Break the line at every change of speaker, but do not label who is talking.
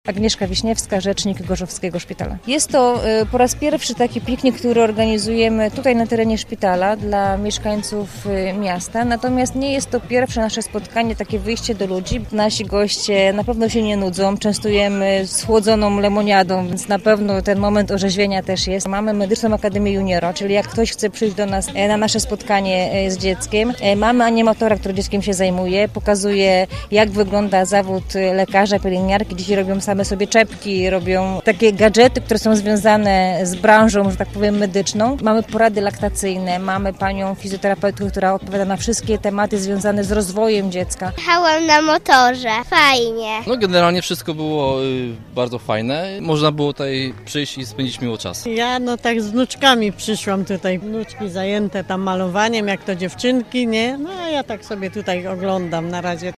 Agnieszka Wiśniewska, rzecznik Gorzowskiego Szpitala. Jest to po raz pierwszy taki piknik, który organizujemy tutaj na terenie szpitala dla mieszkańców miasta. Natomiast nie jest to pierwsze nasze spotkanie, takie wyjście do ludzi. Nasi goście na pewno się nie nudzą. Częstujemy schłodzoną lemoniadą, więc na pewno ten moment orzeźwienia też jest. Mamy Medyczną Akademię Juniora, czyli jak ktoś chce przyjść do nas na nasze spotkanie z dzieckiem. Mamy animatora, który dzieckiem się zajmuje, pokazuje jak wygląda zawód lekarza, pielęgniarki. Dzisiaj robią same sobie czepki, robią takie gadżety, które są związane z branżą, że tak powiem, medyczną. Mamy porady laktacyjne, mamy panią fizjoterapeutkę, która odpowiada na wszystkie tematy związane z rozwojem dziecka.
Jechałam na motorze. Fajnie.
No generalnie wszystko było bardzo fajne. Można było tutaj przyjść i spędzić miło czas.
Ja tak z wnuczkami przyszłam tutaj. Wnuczki zajęte tam malowaniem, jak to dziewczynki, nie? No a ja tak sobie tutaj oglądam na razie.